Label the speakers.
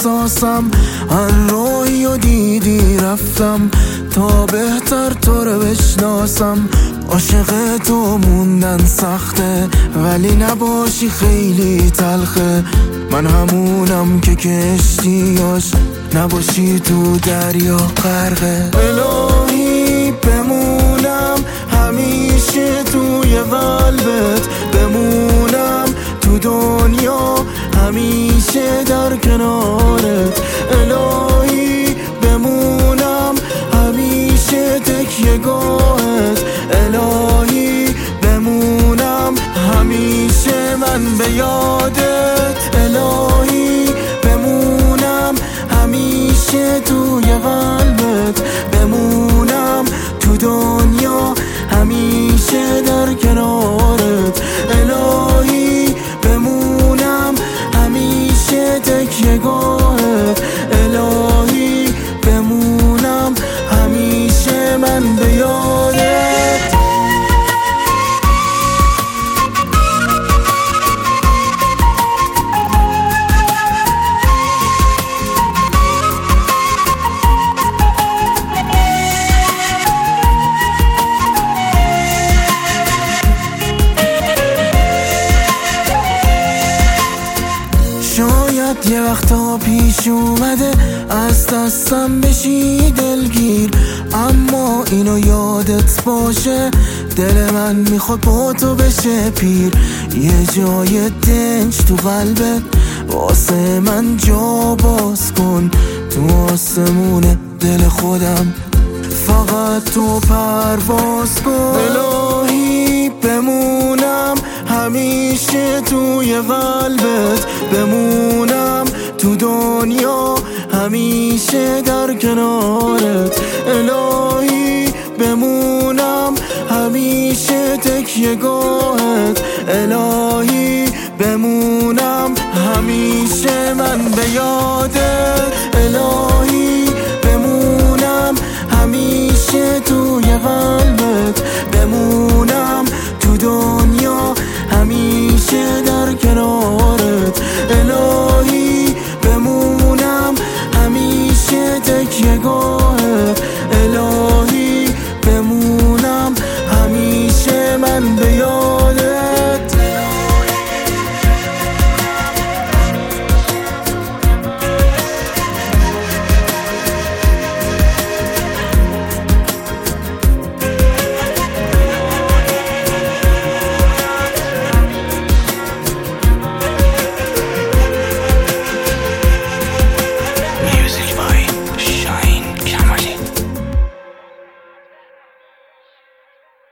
Speaker 1: احساسم، هر راهی و دیدی رفتم تا بهتر تو رو بشناسم. عاشق تو موندن سخته ولی نباشی خیلی تلخه، من همونم که کشتیاش نباشی تو دریا غرقه. الهی بمونم همیشه توی قلبت، بمونم تو دنیا همیشه در کنارت. الهی بمونم همیشه تکیه گاهت، الهی بمونم همیشه من به یادت. الهی بمونم همیشه توی قلبت، بمونم تو دنیا همیشه در کنارت. الهی بمونم همیشه تکیه گاهت، الهی بمونم همیشه من به یادت. شاید یه وقتا پیش اومده از دستم بشی دلگیر، اما اینو یادت باشه دل من میخواد با تو بشه پیر. یه جای دنج تو قلبت واسه من جا باز کن، تو آسمون دل خودم فقط تو پرواز کن. الهی بمونم همیشه توی قلبت، بمونم تو دنیا همیشه در کنارت. الهی بمونم همیشه تکیه گاهت، الهی بمونم همیشه من به یادت. الهی بمونم همیشه توی قلبت، بمونم تو دنیا همیشه در کنارت. الهی بمونم همیشه تکیه گاهت، الهی بمونم همیشه من به یادت.